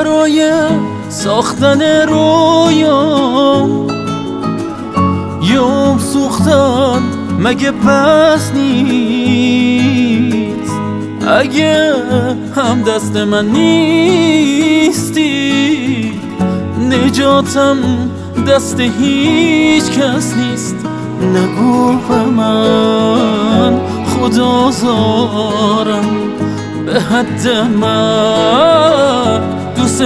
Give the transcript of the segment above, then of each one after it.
برای ساختن رویام یوم سوختن مگه پس نیست؟ اگه هم دست من نیستی نجاتم دست هیچ کس نیست. نگو به من خدا زارم به حد من دوست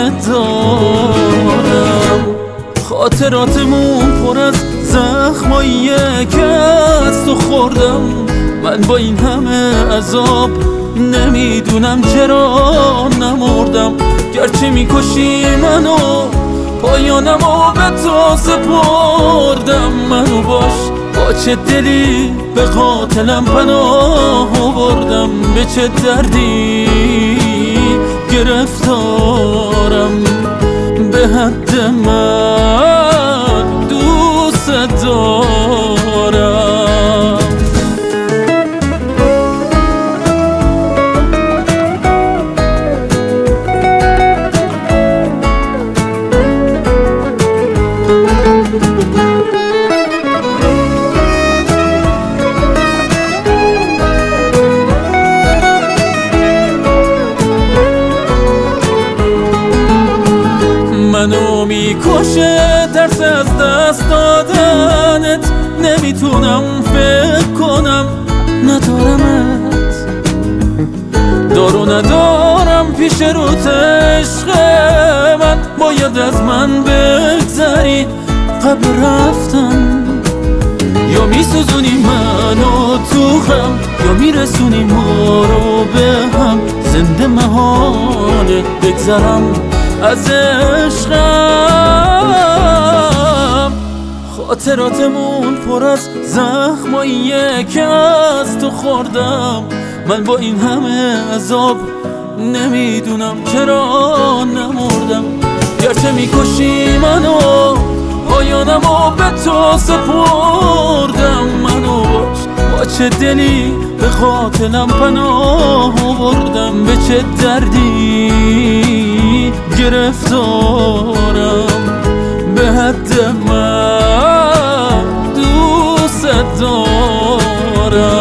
دارم. خاطراتمون پر از زخماییه که از تو خوردم. من با این همه عذاب نمیدونم چرا نمردم. گرچه میکشی منو پایانمو به تو سپردم. منو باش با چه دلی به قاتلم پناه آوردم. به چه دردی گرفتارم به حد من دوست دارم. منو میکشه ترس از دست دادنت. نمیتونم فکر کنم ندارمت. دارو ندارم پیش روت عشق من. باید از من بگذری قبل رفتن. یا میسوزونی منو تو غم یا میرسونی ما رو به هم. زنده محاله بگذرم از عشقم. خاطراتمون پر از زخماییه که از تو خوردم. من با این همه عذاب نمیدونم چرا نمردم. گرچه میکشی منو پایانمو به تو سپردم. منو باش با چه دلی به قاتلم پناه آوردم. به چه دردی گرفتارم به حد من دوست دارم.